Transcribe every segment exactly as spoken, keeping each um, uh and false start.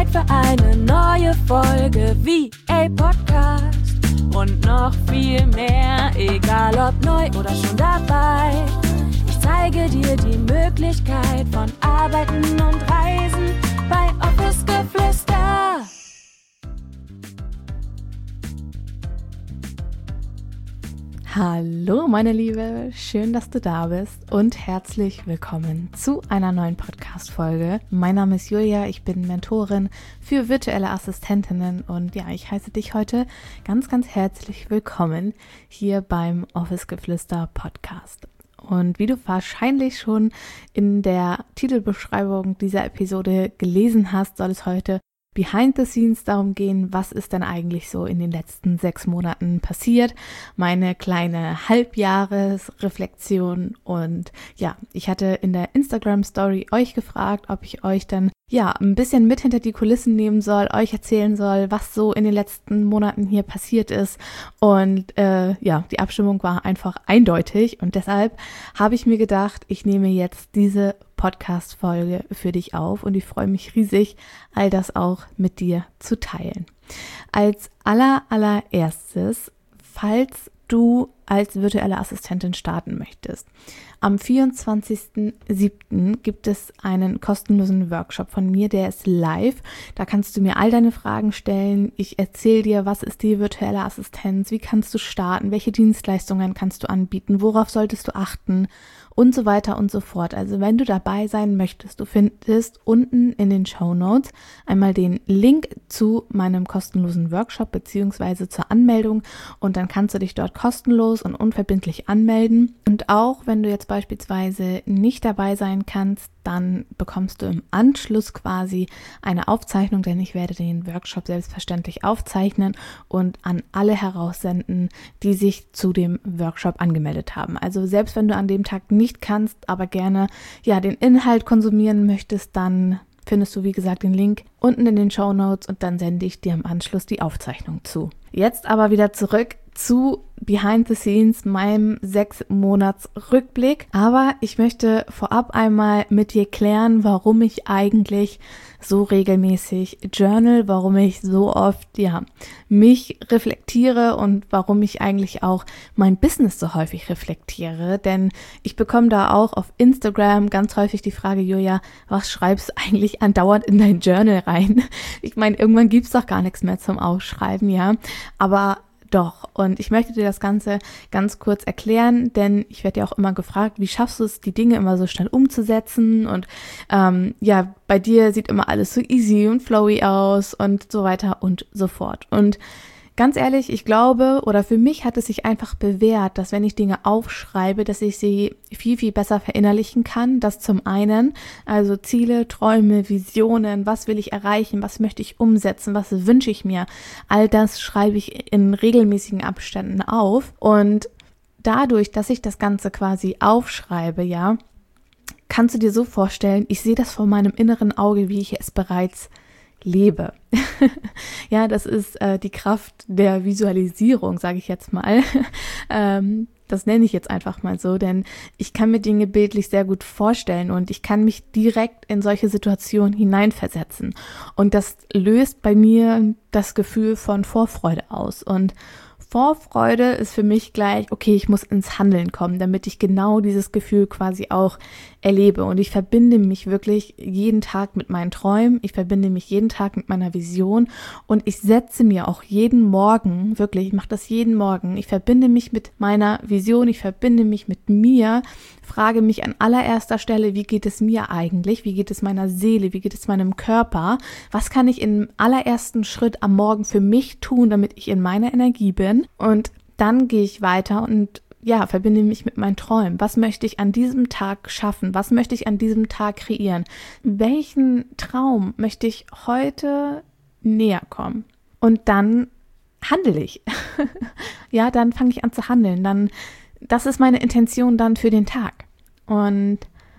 Zeit für eine neue Folge V A Podcast. Und noch viel mehr, egal ob neu oder schon dabei. Ich zeige dir die Möglichkeit von Arbeiten und Reisen bei Office Geflüster. Hallo meine Liebe, schön, dass du da bist und herzlich willkommen zu einer neuen Podcast-Folge. Mein Name ist Julia, ich bin Mentorin für virtuelle Assistentinnen und ja, ich heiße dich heute ganz, ganz herzlich willkommen hier beim Office Geflüster Podcast. Und wie du wahrscheinlich schon in der Titelbeschreibung dieser Episode gelesen hast, soll es heute Behind the Scenes darum gehen, was ist denn eigentlich so in den letzten sechs Monaten passiert, meine kleine Halbjahresreflexion. Und ja, ich hatte in der Instagram-Story euch gefragt, ob ich euch dann ja ein bisschen mit hinter die Kulissen nehmen soll, euch erzählen soll, was so in den letzten Monaten hier passiert ist. Und äh, ja, die Abstimmung war einfach eindeutig und deshalb habe ich mir gedacht, ich nehme jetzt diese Podcast-Folge für dich auf und ich freue mich riesig, all das auch mit dir zu teilen. Als aller, allererstes, falls du als virtuelle Assistentin starten möchtest, am vierundzwanzigsten siebten gibt es einen kostenlosen Workshop von mir, der ist live. Da kannst du mir all deine Fragen stellen. Ich erzähle dir, was ist die virtuelle Assistenz, wie kannst du starten, welche Dienstleistungen kannst du anbieten, worauf solltest du achten und so weiter und so fort. Also wenn du dabei sein möchtest, du findest unten in den Shownotes einmal den Link zu meinem kostenlosen Workshop beziehungsweise zur Anmeldung und dann kannst du dich dort kostenlos und unverbindlich anmelden. Und auch wenn du jetzt beispielsweise nicht dabei sein kannst, dann bekommst du im Anschluss quasi eine Aufzeichnung, denn ich werde den Workshop selbstverständlich aufzeichnen und an alle heraussenden, die sich zu dem Workshop angemeldet haben. Also selbst wenn du an dem Tag nicht kannst, aber gerne ja den Inhalt konsumieren möchtest, dann findest du, wie gesagt, den Link unten in den Shownotes und dann sende ich dir im Anschluss die Aufzeichnung zu. Jetzt aber wieder zurück zu Behind the Scenes, meinem sechs Monats Rückblick. Aber ich möchte vorab einmal mit dir klären, warum ich eigentlich so regelmäßig journal, warum ich so oft, ja, mich reflektiere und warum ich eigentlich auch mein Business so häufig reflektiere. Denn ich bekomme da auch auf Instagram ganz häufig die Frage, Julia, was schreibst du eigentlich andauernd in dein Journal rein? Ich meine, irgendwann gibt's doch gar nichts mehr zum Aufschreiben, ja. Aber doch, und ich möchte dir das Ganze ganz kurz erklären, denn ich werde ja auch immer gefragt, wie schaffst du es, die Dinge immer so schnell umzusetzen und ähm, ja, bei dir sieht immer alles so easy und flowy aus und so weiter und so fort. Und ganz ehrlich, ich glaube, oder für mich hat es sich einfach bewährt, dass wenn ich Dinge aufschreibe, dass ich sie viel, viel besser verinnerlichen kann. Das zum einen, also Ziele, Träume, Visionen, was will ich erreichen, was möchte ich umsetzen, was wünsche ich mir. All das schreibe ich in regelmäßigen Abständen auf. Und dadurch, dass ich das Ganze quasi aufschreibe, ja, kannst du dir so vorstellen, ich sehe das vor meinem inneren Auge, wie ich es bereits lebe. Ja, das ist äh, die Kraft der Visualisierung, sage ich jetzt mal. ähm, das nenne ich jetzt einfach mal so, denn ich kann mir Dinge bildlich sehr gut vorstellen und ich kann mich direkt in solche Situationen hineinversetzen. Und das löst bei mir das Gefühl von Vorfreude aus. Und Vorfreude ist für mich gleich, okay, ich muss ins Handeln kommen, damit ich genau dieses Gefühl quasi auch erlebe. Und ich verbinde mich wirklich jeden Tag mit meinen Träumen, ich verbinde mich jeden Tag mit meiner Vision und ich setze mir auch jeden Morgen, wirklich, ich mache das jeden Morgen, ich verbinde mich mit meiner Vision, ich verbinde mich mit mir, frage mich an allererster Stelle, wie geht es mir eigentlich, wie geht es meiner Seele, wie geht es meinem Körper, was kann ich im allerersten Schritt am Morgen für mich tun, damit ich in meiner Energie bin. Und dann gehe ich weiter und ja, verbinde mich mit meinen Träumen. Was möchte ich an diesem Tag schaffen? Was möchte ich an diesem Tag kreieren? Welchen Traum möchte ich heute näher kommen? Und dann handle ich. Ja, dann fange ich an zu handeln. Dann, das ist meine Intention dann für den Tag. Und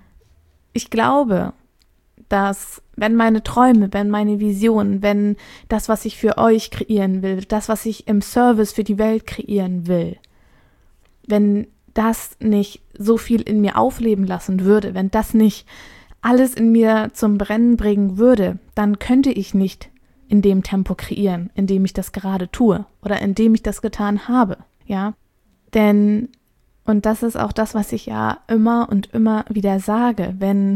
ich glaube, dass wenn meine Träume, wenn meine Visionen, wenn das, was ich für euch kreieren will, das, was ich im Service für die Welt kreieren will, wenn das nicht so viel in mir aufleben lassen würde, wenn das nicht alles in mir zum Brennen bringen würde, dann könnte ich nicht in dem Tempo kreieren, in dem ich das gerade tue oder in dem ich das getan habe, ja. Denn, und das ist auch das, was ich ja immer und immer wieder sage, wenn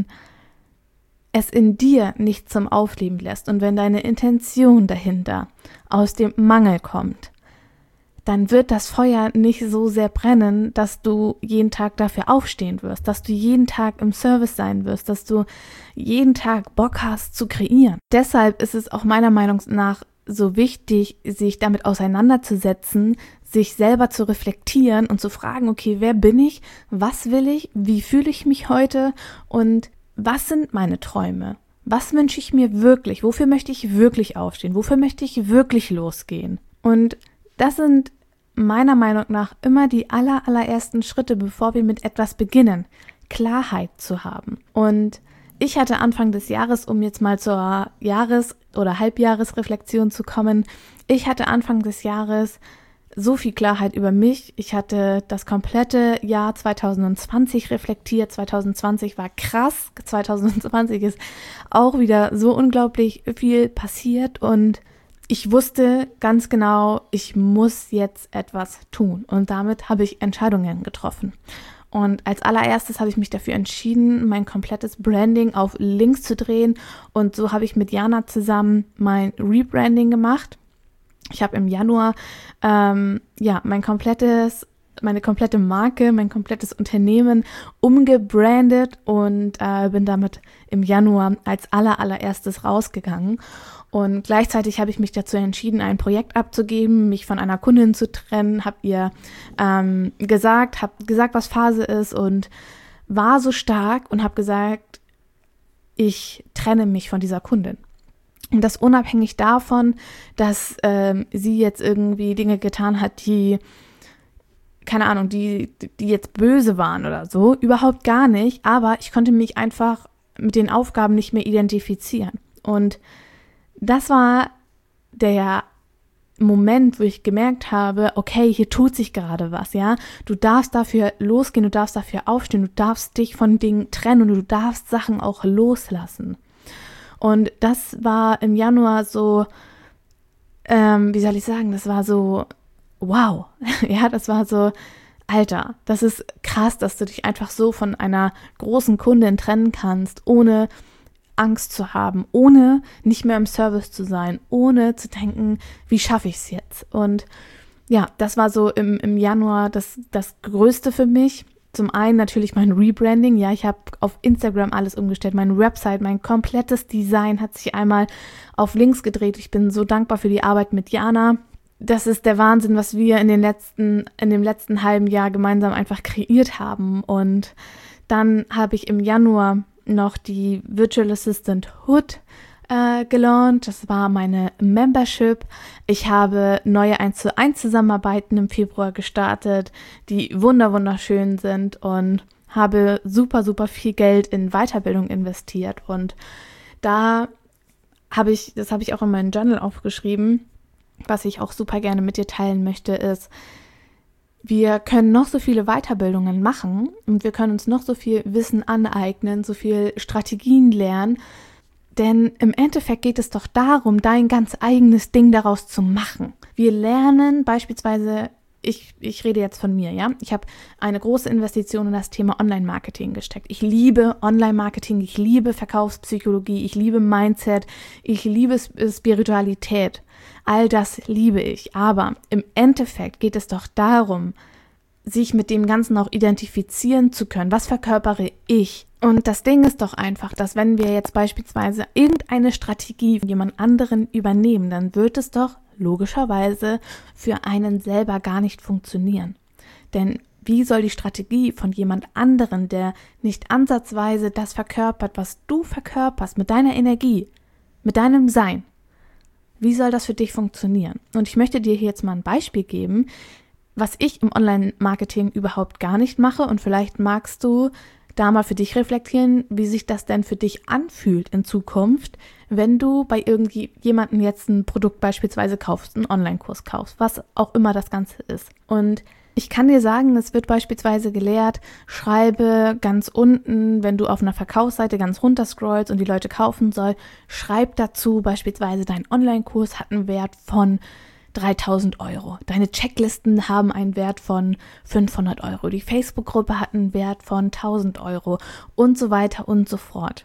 es in dir nicht zum Aufleben lässt und wenn deine Intention dahinter aus dem Mangel kommt, dann wird das Feuer nicht so sehr brennen, dass du jeden Tag dafür aufstehen wirst, dass du jeden Tag im Service sein wirst, dass du jeden Tag Bock hast zu kreieren. Deshalb ist es auch meiner Meinung nach so wichtig, sich damit auseinanderzusetzen, sich selber zu reflektieren und zu fragen, okay, wer bin ich, was will ich, wie fühle ich mich heute und was sind meine Träume? Was wünsche ich mir wirklich? Wofür möchte ich wirklich aufstehen? Wofür möchte ich wirklich losgehen? Und das sind meiner Meinung nach immer die aller, allerersten Schritte, bevor wir mit etwas beginnen, Klarheit zu haben. Und ich hatte Anfang des Jahres, um jetzt mal zur Jahres- oder Halbjahresreflexion zu kommen, ich hatte Anfang des Jahres so viel Klarheit über mich. Ich hatte das komplette Jahr zwanzig zwanzig reflektiert. zwanzig zwanzig war krass. zwanzig zwanzig ist auch wieder so unglaublich viel passiert und ich wusste ganz genau, ich muss jetzt etwas tun und damit habe ich Entscheidungen getroffen. Und als allererstes habe ich mich dafür entschieden, mein komplettes Branding auf links zu drehen und so habe ich mit Jana zusammen mein Rebranding gemacht. Ich habe im Januar ähm, ja mein komplettes, meine komplette Marke, mein komplettes Unternehmen umgebrandet und äh, bin damit im Januar als aller allererstes rausgegangen. Und gleichzeitig habe ich mich dazu entschieden, ein Projekt abzugeben, mich von einer Kundin zu trennen, habe ihr ähm, gesagt, habe gesagt, was Phase ist und war so stark und habe gesagt, ich trenne mich von dieser Kundin. Und das unabhängig davon, dass ähm, sie jetzt irgendwie Dinge getan hat, die, keine Ahnung, die, die jetzt böse waren oder so, überhaupt gar nicht, aber ich konnte mich einfach mit den Aufgaben nicht mehr identifizieren. Und das war der Moment, wo ich gemerkt habe, okay, hier tut sich gerade was, ja. Du darfst dafür losgehen, du darfst dafür aufstehen, du darfst dich von Dingen trennen und du darfst Sachen auch loslassen. Und das war im Januar so, ähm, wie soll ich sagen, das war so, wow, ja, das war so, Alter, das ist krass, dass du dich einfach so von einer großen Kundin trennen kannst, ohne Angst zu haben, ohne nicht mehr im Service zu sein, ohne zu denken, wie schaffe ich es jetzt? Und ja, das war so im, im Januar das, das Größte für mich. Zum einen natürlich mein Rebranding, ja, ich habe auf Instagram alles umgestellt, meine Website, mein komplettes Design hat sich einmal auf links gedreht. Ich bin so dankbar für die Arbeit mit Jana. Das ist der Wahnsinn, was wir in den letzten, in dem letzten halben Jahr gemeinsam einfach kreiert haben. Und dann habe ich im Januar noch die Virtual Assistant Hood äh, gelauncht. Das war meine Membership. Ich habe neue eins zu eins Zusammenarbeiten im Februar gestartet, die wunder wunderschön sind und habe super, super viel Geld in Weiterbildung investiert. Und da habe ich, das habe ich auch in meinem Journal aufgeschrieben, was ich auch super gerne mit dir teilen möchte, ist, wir können noch so viele Weiterbildungen machen und wir können uns noch so viel Wissen aneignen, so viel Strategien lernen, denn im Endeffekt geht es doch darum, dein ganz eigenes Ding daraus zu machen. Wir lernen beispielsweise, ich, ich rede jetzt von mir, ja, ich habe eine große Investition in das Thema Online-Marketing gesteckt. Ich liebe Online-Marketing, ich liebe Verkaufspsychologie, ich liebe Mindset, ich liebe Spiritualität. All das liebe ich, aber im Endeffekt geht es doch darum, sich mit dem Ganzen auch identifizieren zu können. Was verkörpere ich? Und das Ding ist doch einfach, dass wenn wir jetzt beispielsweise irgendeine Strategie von jemand anderen übernehmen, dann wird es doch logischerweise für einen selber gar nicht funktionieren. Denn wie soll die Strategie von jemand anderen, der nicht ansatzweise das verkörpert, was du verkörperst, mit deiner Energie, mit deinem Sein, wie soll das für dich funktionieren? Und ich möchte dir hier jetzt mal ein Beispiel geben, was ich im Online-Marketing überhaupt gar nicht mache. Und vielleicht magst du da mal für dich reflektieren, wie sich das denn für dich anfühlt in Zukunft, wenn du bei irgendjemandem jetzt ein Produkt beispielsweise kaufst, einen Online-Kurs kaufst, was auch immer das Ganze ist. Und Ich kann dir sagen, es wird beispielsweise gelehrt, schreibe ganz unten, wenn du auf einer Verkaufsseite ganz runter scrollst und die Leute kaufen soll, schreib dazu beispielsweise, dein Online-Kurs hat einen Wert von dreitausend Euro. Deine Checklisten haben einen Wert von fünfhundert Euro. Die Facebook-Gruppe hat einen Wert von tausend Euro und so weiter und so fort.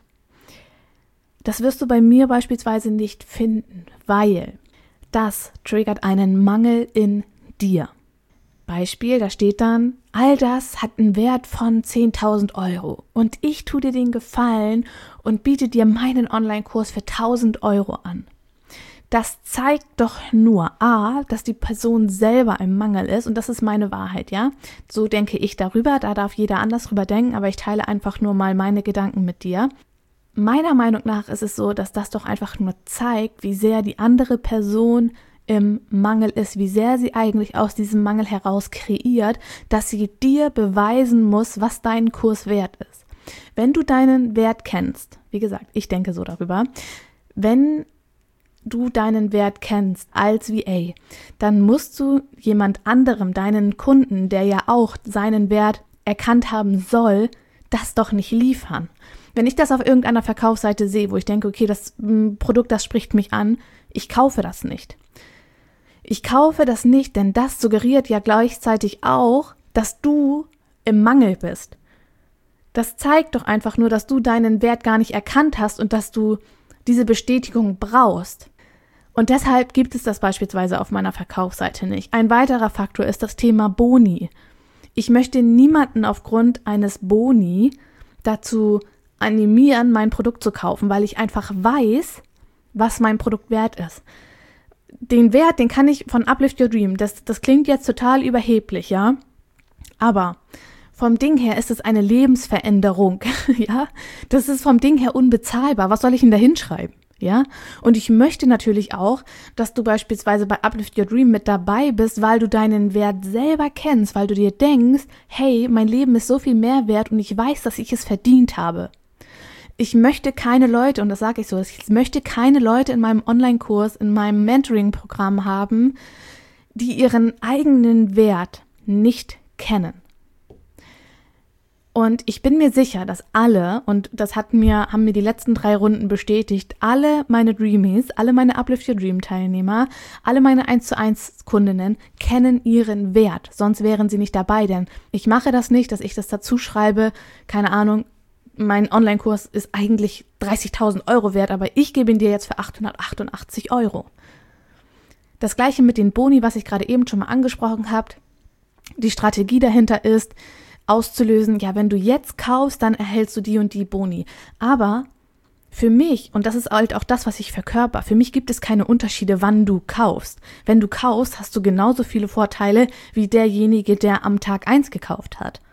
Das wirst du bei mir beispielsweise nicht finden, weil das triggert einen Mangel in dir. Beispiel, da steht dann, all das hat einen Wert von zehntausend Euro und ich tue dir den Gefallen und biete dir meinen Online-Kurs für tausend Euro an. Das zeigt doch nur A, dass die Person selber im Mangel ist und das ist meine Wahrheit, ja. So denke ich darüber, da darf jeder anders drüber denken, aber ich teile einfach nur mal meine Gedanken mit dir. Meiner Meinung nach ist es so, dass das doch einfach nur zeigt, wie sehr die andere Person im Mangel ist, wie sehr sie eigentlich aus diesem Mangel heraus kreiert, dass sie dir beweisen muss, was dein Kurs wert ist. Wenn du deinen Wert kennst, wie gesagt, ich denke so darüber, wenn du deinen Wert kennst als V A, dann musst du jemand anderem, deinen Kunden, der ja auch seinen Wert erkannt haben soll, das doch nicht liefern. Wenn ich das auf irgendeiner Verkaufsseite sehe, wo ich denke, okay, das m, Produkt, das spricht mich an, ich kaufe das nicht. Ich kaufe das nicht, denn das suggeriert ja gleichzeitig auch, dass du im Mangel bist. Das zeigt doch einfach nur, dass du deinen Wert gar nicht erkannt hast und dass du diese Bestätigung brauchst. Und deshalb gibt es das beispielsweise auf meiner Verkaufsseite nicht. Ein weiterer Faktor ist das Thema Boni. Ich möchte niemanden aufgrund eines Boni dazu animieren, mein Produkt zu kaufen, weil ich einfach weiß, was mein Produkt wert ist. Den Wert, den kann ich von Uplift Your Dream, das, das klingt jetzt total überheblich, ja, aber vom Ding her ist es eine Lebensveränderung, ja, das ist vom Ding her unbezahlbar, was soll ich denn da hinschreiben, ja, und ich möchte natürlich auch, dass du beispielsweise bei Uplift Your Dream mit dabei bist, weil du deinen Wert selber kennst, weil du dir denkst, hey, mein Leben ist so viel mehr wert und ich weiß, dass ich es verdient habe. Ich möchte keine Leute, und das sage ich so, ich möchte keine Leute in meinem Online-Kurs, in meinem Mentoring-Programm haben, die ihren eigenen Wert nicht kennen. Und ich bin mir sicher, dass alle, und das hat mir, haben mir die letzten drei Runden bestätigt, alle meine Dreamies, alle meine Uplift Your Dream Teilnehmer, alle meine eins zu eins Kundinnen kennen ihren Wert, sonst wären sie nicht dabei, denn ich mache das nicht, dass ich das dazu schreibe, keine Ahnung, mein Online-Kurs ist eigentlich dreißigtausend Euro wert, aber ich gebe ihn dir jetzt für achthundertachtundachtzig Euro. Das gleiche mit den Boni, was ich gerade eben schon mal angesprochen habe. Die Strategie dahinter ist, auszulösen, ja, wenn du jetzt kaufst, dann erhältst du die und die Boni. Aber für mich, und das ist halt auch das, was ich verkörper, für mich gibt es keine Unterschiede, wann du kaufst. Wenn du kaufst, hast du genauso viele Vorteile wie derjenige, der am Tag eins gekauft hat.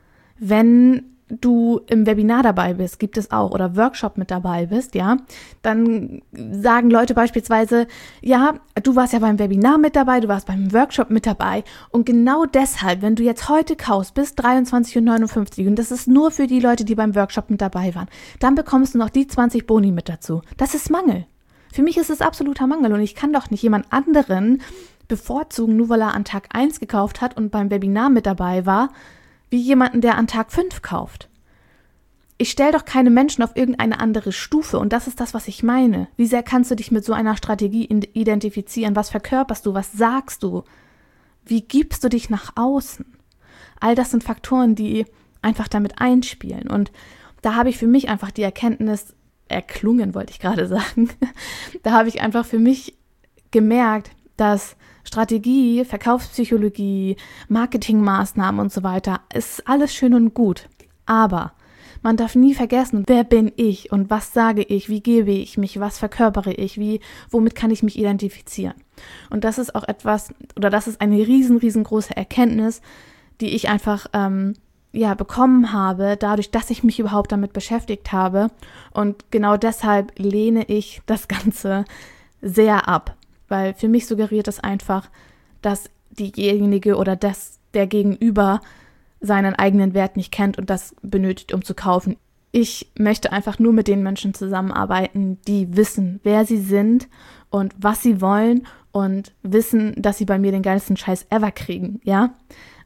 Wenn du im Webinar dabei bist, gibt es auch, oder Workshop mit dabei bist, ja, dann sagen Leute beispielsweise, ja, du warst ja beim Webinar mit dabei, du warst beim Workshop mit dabei und genau deshalb, wenn du jetzt heute kaufst bis dreiundzwanzig Uhr neunundfünfzig und das ist nur für die Leute, die beim Workshop mit dabei waren, dann bekommst du noch die zwanzig Boni mit dazu. Das ist Mangel. Für mich ist es absoluter Mangel und ich kann doch nicht jemand anderen bevorzugen, nur weil er an Tag eins gekauft hat und beim Webinar mit dabei war, wie jemanden, der an Tag fünf kauft. Ich stelle doch keine Menschen auf irgendeine andere Stufe und das ist das, was ich meine. Wie sehr kannst du dich mit so einer Strategie identifizieren? Was verkörperst du? Was sagst du? Wie gibst du dich nach außen? All das sind Faktoren, die einfach damit einspielen und da habe ich für mich einfach die Erkenntnis erklungen, wollte ich gerade sagen. Da habe ich einfach für mich gemerkt, dass Strategie, Verkaufspsychologie, Marketingmaßnahmen und so weiter, ist alles schön und gut. Aber man darf nie vergessen, wer bin ich und was sage ich, wie gebe ich mich, was verkörpere ich, wie, womit kann ich mich identifizieren. Und das ist auch etwas, oder das ist eine riesen, riesengroße Erkenntnis, die ich einfach ähm, ja, bekommen habe, dadurch, dass ich mich überhaupt damit beschäftigt habe. Und genau deshalb lehne ich das Ganze sehr ab. Weil für mich suggeriert es einfach, dass diejenige oder das der Gegenüber seinen eigenen Wert nicht kennt und das benötigt, um zu kaufen. Ich möchte einfach nur mit den Menschen zusammenarbeiten, die wissen, wer sie sind und was sie wollen und wissen, dass sie bei mir den geilsten Scheiß ever kriegen, ja.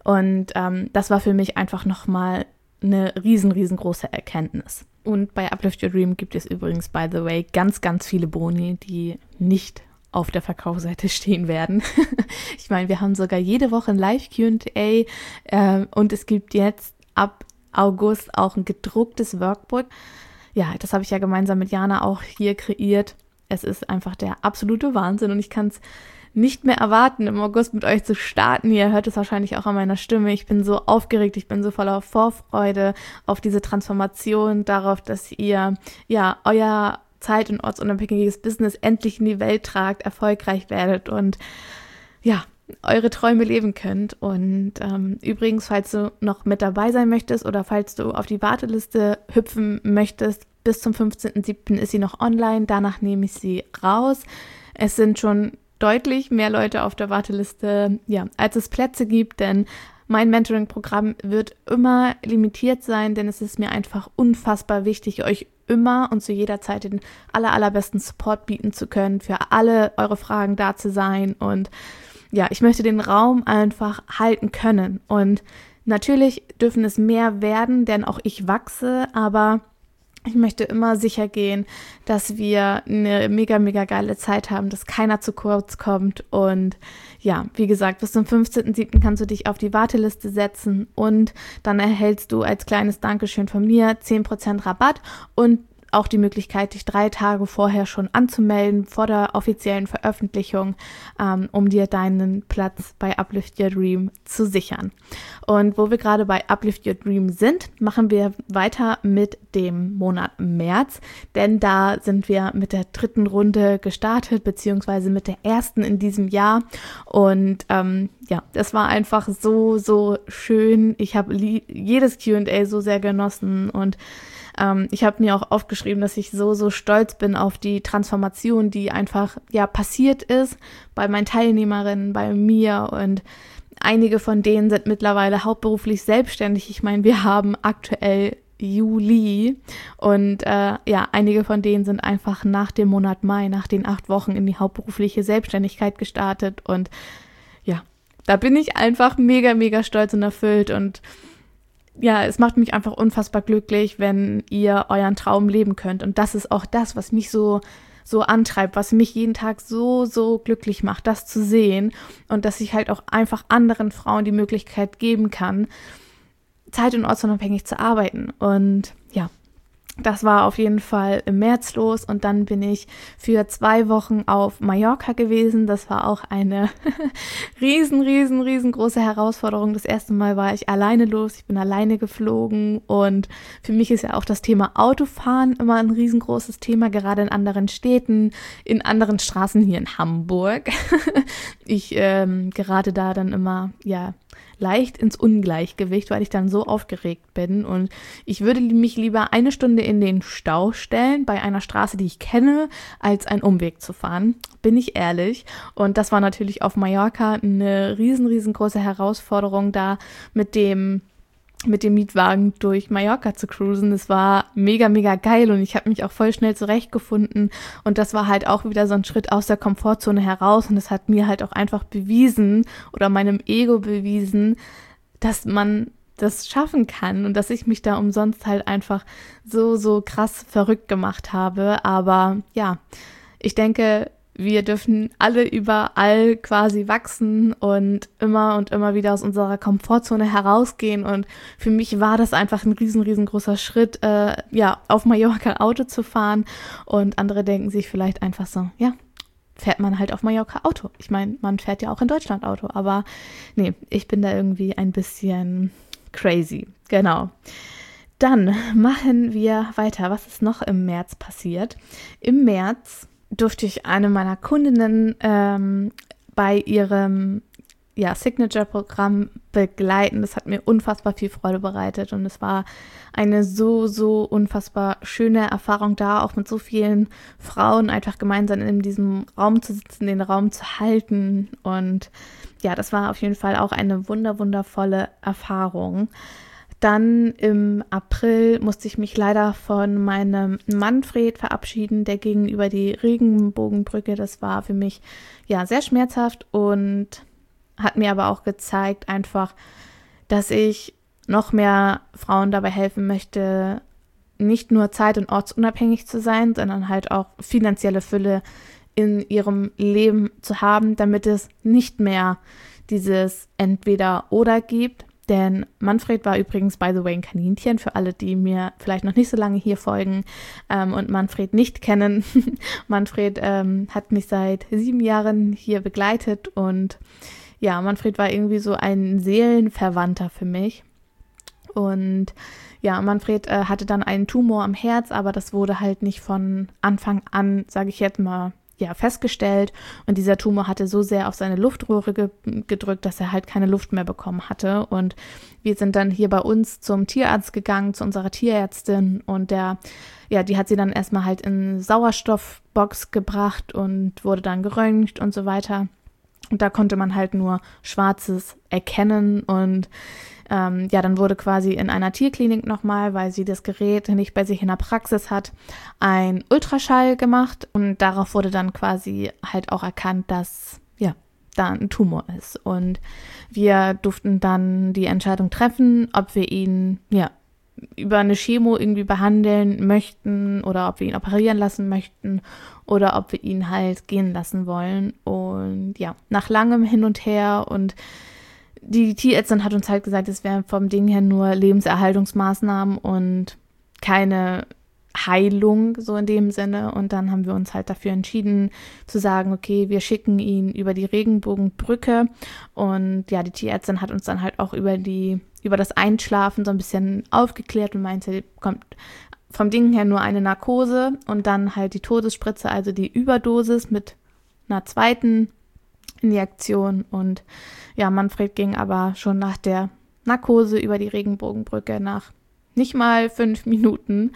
Und ähm, das war für mich einfach nochmal eine riesen, riesengroße Erkenntnis. Und bei Uplift Your Dream gibt es übrigens, by the way, ganz, ganz viele Boni, die nicht auf der Verkaufsseite stehen werden. Ich meine, wir haben sogar jede Woche ein Live-Q und A äh, und es gibt jetzt ab August auch ein gedrucktes Workbook. Ja, das habe ich ja gemeinsam mit Jana auch hier kreiert. Es ist einfach der absolute Wahnsinn und ich kann es nicht mehr erwarten, im August mit euch zu starten. Ihr hört es wahrscheinlich auch an meiner Stimme. Ich bin so aufgeregt, ich bin so voller Vorfreude auf diese Transformation, darauf, dass ihr ja euer zeit- und ortsunabhängiges Business endlich in die Welt tragt, erfolgreich werdet und ja, eure Träume leben könnt. Und ähm, übrigens, falls du noch mit dabei sein möchtest oder falls du auf die Warteliste hüpfen möchtest, bis zum fünfzehnten siebten ist sie noch online, danach nehme ich sie raus. Es sind schon deutlich mehr Leute auf der Warteliste, ja, als es Plätze gibt, denn mein Mentoring-Programm wird immer limitiert sein, denn es ist mir einfach unfassbar wichtig, euch immer und zu jeder Zeit den aller, allerbesten Support bieten zu können, für alle eure Fragen da zu sein und ja, ich möchte den Raum einfach halten können und natürlich dürfen es mehr werden, denn auch ich wachse, aber ich möchte immer sicher gehen, dass wir eine mega, mega geile Zeit haben, dass keiner zu kurz kommt. Und ja, wie gesagt, bis zum fünfzehnten siebten kannst du dich auf die Warteliste setzen und dann erhältst du als kleines Dankeschön von mir zehn Prozent Rabatt und auch die Möglichkeit, dich drei Tage vorher schon anzumelden, vor der offiziellen Veröffentlichung, ähm, um dir deinen Platz bei Uplift Your Dream zu sichern. Und wo wir gerade bei Uplift Your Dream sind, machen wir weiter mit dem Monat März, denn da sind wir mit der dritten Runde gestartet, beziehungsweise mit der ersten in diesem Jahr. Und ähm, ja, das war einfach so, so schön. Ich habe li- jedes Q und A so sehr genossen und Ähm, ich habe mir auch aufgeschrieben, dass ich so, so stolz bin auf die Transformation, die einfach ja passiert ist bei meinen Teilnehmerinnen, bei mir und einige von denen sind mittlerweile hauptberuflich selbstständig. Ich meine, wir haben aktuell Juli und äh, ja, einige von denen sind einfach nach dem Monat Mai, nach den acht Wochen in die hauptberufliche Selbstständigkeit gestartet und ja, da bin ich einfach mega, mega stolz und erfüllt und ja, es macht mich einfach unfassbar glücklich, wenn ihr euren Traum leben könnt. Und das ist auch das, was mich so, so antreibt, was mich jeden Tag so, so glücklich macht, das zu sehen. Und dass ich halt auch einfach anderen Frauen die Möglichkeit geben kann, zeit- und ortsunabhängig zu arbeiten. Und ja, das war auf jeden Fall im März los und dann bin ich für zwei Wochen auf Mallorca gewesen. Das war auch eine riesen, riesen, riesengroße Herausforderung. Das erste Mal war ich alleine los, ich bin alleine geflogen und für mich ist ja auch das Thema Autofahren immer ein riesengroßes Thema, gerade in anderen Städten, in anderen Straßen hier in Hamburg. Ich ähm, gerate da dann immer, ja, leicht ins Ungleichgewicht, weil ich dann so aufgeregt bin und ich würde mich lieber eine Stunde in den Stau stellen bei einer Straße, die ich kenne, als einen Umweg zu fahren, bin ich ehrlich. Und das war natürlich auf Mallorca eine riesen, riesengroße Herausforderung, da mit dem mit dem Mietwagen durch Mallorca zu cruisen. Das war mega, mega geil und ich habe mich auch voll schnell zurechtgefunden und das war halt auch wieder so ein Schritt aus der Komfortzone heraus und es hat mir halt auch einfach bewiesen oder meinem Ego bewiesen, dass man das schaffen kann und dass ich mich da umsonst halt einfach so, so krass verrückt gemacht habe. Aber ja, ich denke, wir dürfen alle überall quasi wachsen und immer und immer wieder aus unserer Komfortzone herausgehen. Und für mich war das einfach ein riesen, riesengroßer Schritt, äh, ja, auf Mallorca Auto zu fahren. Und andere denken sich vielleicht einfach so, ja, fährt man halt auf Mallorca Auto. Ich meine, man fährt ja auch in Deutschland Auto. Aber nee, ich bin da irgendwie ein bisschen crazy. Genau. Dann machen wir weiter. Was ist noch im März passiert? Im März durfte ich eine meiner Kundinnen ähm, bei ihrem ja, Signature-Programm begleiten. Das hat mir unfassbar viel Freude bereitet und es war eine so, so unfassbar schöne Erfahrung da, auch mit so vielen Frauen einfach gemeinsam in diesem Raum zu sitzen, den Raum zu halten und ja, das war auf jeden Fall auch eine wunder, wundervolle Erfahrung. Dann im April musste ich mich leider von meinem Manfred verabschieden, der ging über die Regenbogenbrücke. Das war für mich, ja, sehr schmerzhaft und hat mir aber auch gezeigt, einfach, dass ich noch mehr Frauen dabei helfen möchte, nicht nur zeit- und ortsunabhängig zu sein, sondern halt auch finanzielle Fülle in ihrem Leben zu haben, damit es nicht mehr dieses Entweder-Oder gibt. Denn Manfred war übrigens, by the way, ein Kaninchen, für alle, die mir vielleicht noch nicht so lange hier folgen ähm, und Manfred nicht kennen. Manfred ähm, hat mich seit sieben Jahren hier begleitet und ja, Manfred war irgendwie so ein Seelenverwandter für mich. Und ja, Manfred äh, hatte dann einen Tumor am Herz, aber das wurde halt nicht von Anfang an, sage ich jetzt mal, ja, festgestellt. Und dieser Tumor hatte so sehr auf seine Luftröhre ge- gedrückt, dass er halt keine Luft mehr bekommen hatte. Und wir sind dann hier bei uns zum Tierarzt gegangen, zu unserer Tierärztin. Und der, ja, die hat sie dann erstmal halt in Sauerstoffbox gebracht und wurde dann geröntgt und so weiter. Und da konnte man halt nur Schwarzes erkennen und ähm, ja, dann wurde quasi in einer Tierklinik nochmal, weil sie das Gerät nicht bei sich in der Praxis hat, ein Ultraschall gemacht und darauf wurde dann quasi halt auch erkannt, dass ja, da ein Tumor ist. Und wir durften dann die Entscheidung treffen, ob wir ihn ja über eine Chemo irgendwie behandeln möchten oder ob wir ihn operieren lassen möchten oder ob wir ihn halt gehen lassen wollen. Und ja, nach langem Hin und Her und die Tierärztin hat uns halt gesagt, es wären vom Ding her nur Lebenserhaltungsmaßnahmen und keine Heilung, so in dem Sinne. Und dann haben wir uns halt dafür entschieden zu sagen, okay, wir schicken ihn über die Regenbogenbrücke. Und ja, die Tierärztin hat uns dann halt auch über die, über das Einschlafen so ein bisschen aufgeklärt und meinte, kommt vom Ding her nur eine Narkose und dann halt die Todesspritze, also die Überdosis mit einer zweiten Injektion. Und ja, Manfred ging aber schon nach der Narkose über die Regenbogenbrücke nach nicht mal fünf Minuten.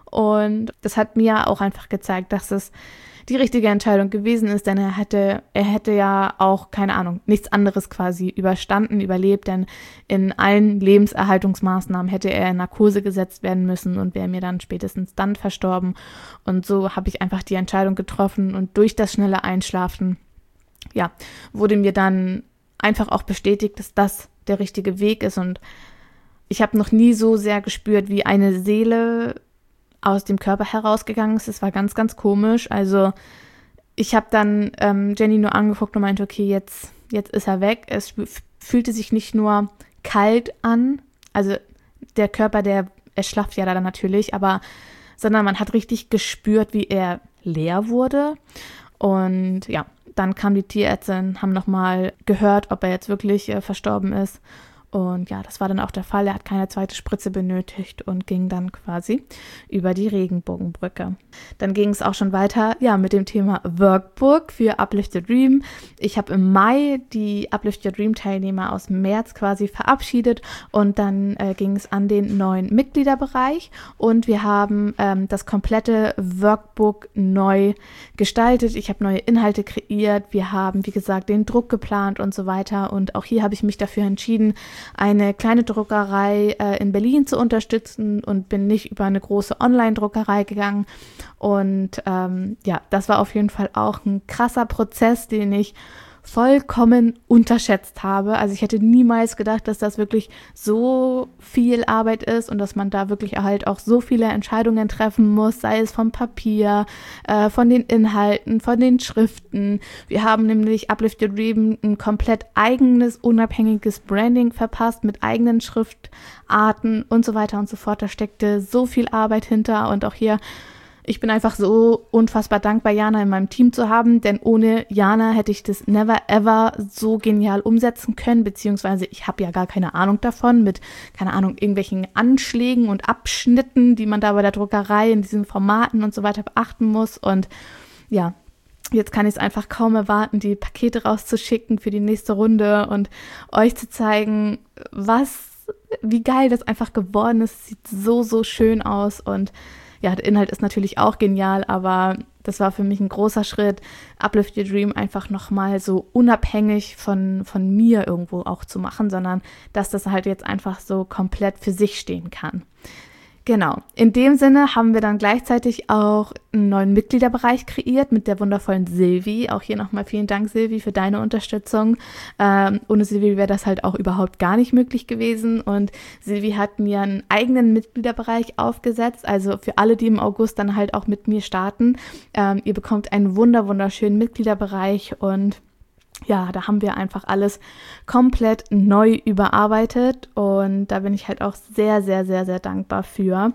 Und das hat mir auch einfach gezeigt, dass es die richtige Entscheidung gewesen ist, denn er hätte, er hätte ja auch, keine Ahnung, nichts anderes quasi überstanden, überlebt, denn in allen Lebenserhaltungsmaßnahmen hätte er in Narkose gesetzt werden müssen und wäre mir dann spätestens dann verstorben. Und so habe ich einfach die Entscheidung getroffen und durch das schnelle Einschlafen, ja, wurde mir dann einfach auch bestätigt, dass das der richtige Weg ist. Und ich habe noch nie so sehr gespürt, wie eine Seele aus dem Körper herausgegangen ist. Es war ganz, ganz komisch. Also ich habe dann ähm, Jenny nur angeguckt und meinte, okay, jetzt, jetzt ist er weg. Es fühlte sich nicht nur kalt an, also der Körper, der erschlafft ja dann natürlich, aber sondern man hat richtig gespürt, wie er leer wurde. Und ja, dann kam die Tierärztin, haben nochmal gehört, ob er jetzt wirklich äh, verstorben ist. Und ja, das war dann auch der Fall. Er hat keine zweite Spritze benötigt und ging dann quasi über die Regenbogenbrücke. Dann ging es auch schon weiter, ja, mit dem Thema Workbook für Uplift Your Dream. Ich habe im Mai die Uplift Your Dream Teilnehmer aus März quasi verabschiedet und dann äh, ging es an den neuen Mitgliederbereich und wir haben ähm, das komplette Workbook neu gestaltet. Ich habe neue Inhalte kreiert. Wir haben, wie gesagt, den Druck geplant und so weiter. Und auch hier habe ich mich dafür entschieden, eine kleine Druckerei äh, in Berlin zu unterstützen und bin nicht über eine große Online-Druckerei gegangen. Und ähm, ja, das war auf jeden Fall auch ein krasser Prozess, den ich vollkommen unterschätzt habe. Also ich hätte niemals gedacht, dass das wirklich so viel Arbeit ist und dass man da wirklich halt auch so viele Entscheidungen treffen muss, sei es vom Papier, äh, von den Inhalten, von den Schriften. Wir haben nämlich Uplift Your Dream ein komplett eigenes, unabhängiges Branding verpasst mit eigenen Schriftarten und so weiter und so fort. Da steckte so viel Arbeit hinter und auch hier ich bin einfach so unfassbar dankbar, Jana in meinem Team zu haben, denn ohne Jana hätte ich das never ever so genial umsetzen können, beziehungsweise ich habe ja gar keine Ahnung davon mit, keine Ahnung, irgendwelchen Anschlägen und Abschnitten, die man da bei der Druckerei in diesen Formaten und so weiter beachten muss und ja, jetzt kann ich es einfach kaum erwarten, die Pakete rauszuschicken für die nächste Runde und euch zu zeigen, was, wie geil das einfach geworden ist. Es sieht so, so schön aus und ja, der Inhalt ist natürlich auch genial, aber das war für mich ein großer Schritt, Uplift Your Dream einfach nochmal so unabhängig von, von mir irgendwo auch zu machen, sondern dass das halt jetzt einfach so komplett für sich stehen kann. Genau, in dem Sinne haben wir dann gleichzeitig auch einen neuen Mitgliederbereich kreiert mit der wundervollen Silvi. Auch hier nochmal vielen Dank, Silvi, für deine Unterstützung. Ähm, ohne Silvi wäre das halt auch überhaupt gar nicht möglich gewesen. Und Silvi hat mir einen eigenen Mitgliederbereich aufgesetzt, also für alle, die im August dann halt auch mit mir starten. Ähm, ihr bekommt einen wunder wunderschönen Mitgliederbereich und ja, da haben wir einfach alles komplett neu überarbeitet und da bin ich halt auch sehr, sehr, sehr, sehr dankbar für.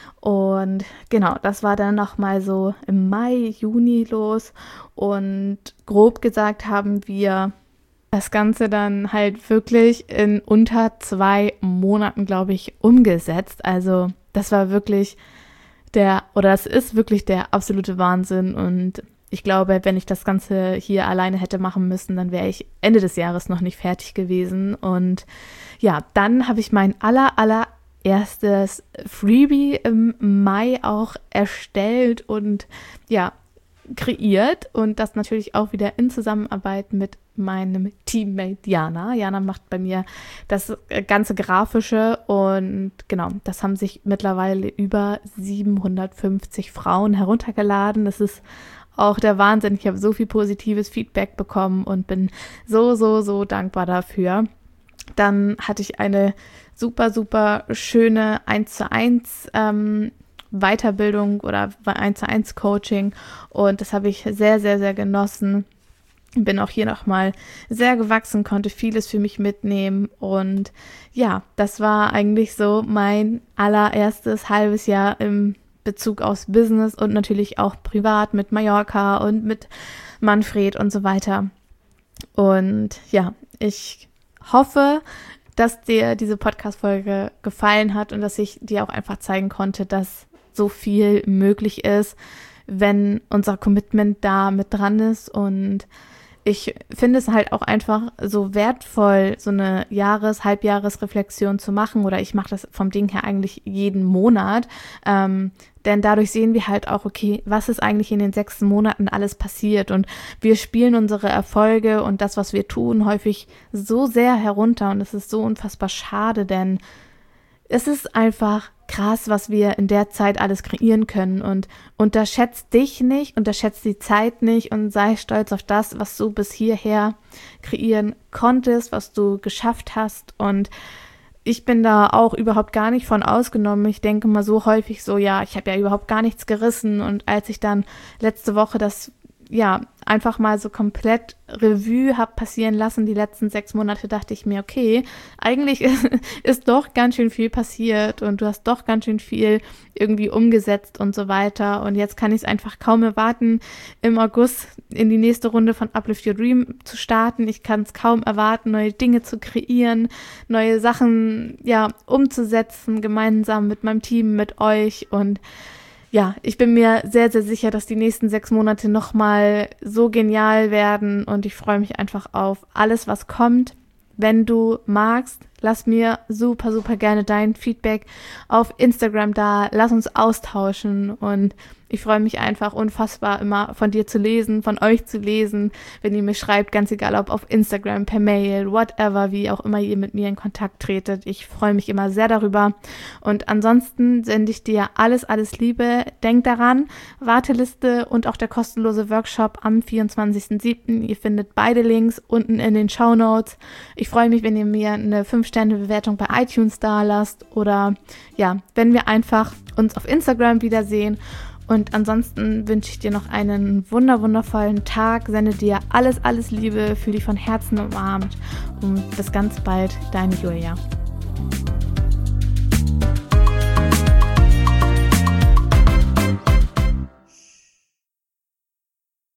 Und genau, das war dann nochmal so im Mai, Juni los und grob gesagt haben wir das Ganze dann halt wirklich in unter zwei Monaten, glaube ich, umgesetzt. Also das war wirklich der, oder es ist wirklich der absolute Wahnsinn und ich glaube, wenn ich das Ganze hier alleine hätte machen müssen, dann wäre ich Ende des Jahres noch nicht fertig gewesen. Und ja, dann habe ich mein aller, allererstes Freebie im Mai auch erstellt und ja, kreiert. Und das natürlich auch wieder in Zusammenarbeit mit meinem Teammate Jana. Jana macht bei mir das ganze Grafische und genau, das haben sich mittlerweile über siebenhundertfünfzig Frauen heruntergeladen. Das ist auch der Wahnsinn. Ich habe so viel positives Feedback bekommen und bin so, so, so dankbar dafür. Dann hatte ich eine super, super schöne eins zu eins ähm, Weiterbildung oder eins zu eins Coaching und das habe ich sehr, sehr, sehr genossen. Bin auch hier nochmal sehr gewachsen, konnte vieles für mich mitnehmen und ja, das war eigentlich so mein allererstes halbes Jahr im Bezug aufs Business und natürlich auch privat mit Mallorca und mit Manfred und so weiter. Und ja, ich hoffe, dass dir diese Podcast-Folge gefallen hat und dass ich dir auch einfach zeigen konnte, dass so viel möglich ist, wenn unser Commitment da mit dran ist. Und ich finde es halt auch einfach so wertvoll, so eine Jahres-, Halbjahresreflexion zu machen oder ich mache das vom Ding her eigentlich jeden Monat, ähm, denn dadurch sehen wir halt auch, okay, was ist eigentlich in den sechs Monaten alles passiert und wir spielen unsere Erfolge und das, was wir tun, häufig so sehr herunter und es ist so unfassbar schade, denn es ist einfach krass, was wir in der Zeit alles kreieren können und unterschätzt dich nicht, unterschätzt die Zeit nicht und sei stolz auf das, was du bis hierher kreieren konntest, was du geschafft hast und ich bin da auch überhaupt gar nicht von ausgenommen. Ich denke mal so häufig so, ja, ich habe ja überhaupt gar nichts gerissen und als ich dann letzte Woche das ja einfach mal so komplett Revue habe passieren lassen, die letzten sechs Monate, dachte ich mir, okay, eigentlich ist, ist doch ganz schön viel passiert und du hast doch ganz schön viel irgendwie umgesetzt und so weiter und jetzt kann ich es einfach kaum erwarten, im August in die nächste Runde von Uplift Your Dream zu starten. Ich kann es kaum erwarten, neue Dinge zu kreieren, neue Sachen ja umzusetzen, gemeinsam mit meinem Team, mit euch und ja, ich bin mir sehr, sehr sicher, dass die nächsten sechs Monate nochmal so genial werden und ich freue mich einfach auf alles, was kommt. Wenn du magst, lass mir super, super gerne dein Feedback auf Instagram da. Lass uns austauschen und ich freue mich einfach unfassbar immer von dir zu lesen, von euch zu lesen, wenn ihr mir schreibt, ganz egal ob auf Instagram, per Mail, whatever, wie auch immer ihr mit mir in Kontakt tretet. Ich freue mich immer sehr darüber und ansonsten sende ich dir alles, alles Liebe. Denk daran, Warteliste und auch der kostenlose Workshop am vierundzwanzigsten siebten Ihr findet beide Links unten in den Shownotes. Ich freue mich, wenn ihr mir eine fünf Sterne Bewertung bei iTunes da lasst oder ja, wenn wir einfach uns auf Instagram wiedersehen. Und ansonsten wünsche ich dir noch einen wunder, wundervollen Tag, sende dir alles, alles Liebe, fühle dich von Herzen umarmt und bis ganz bald, deine Julia.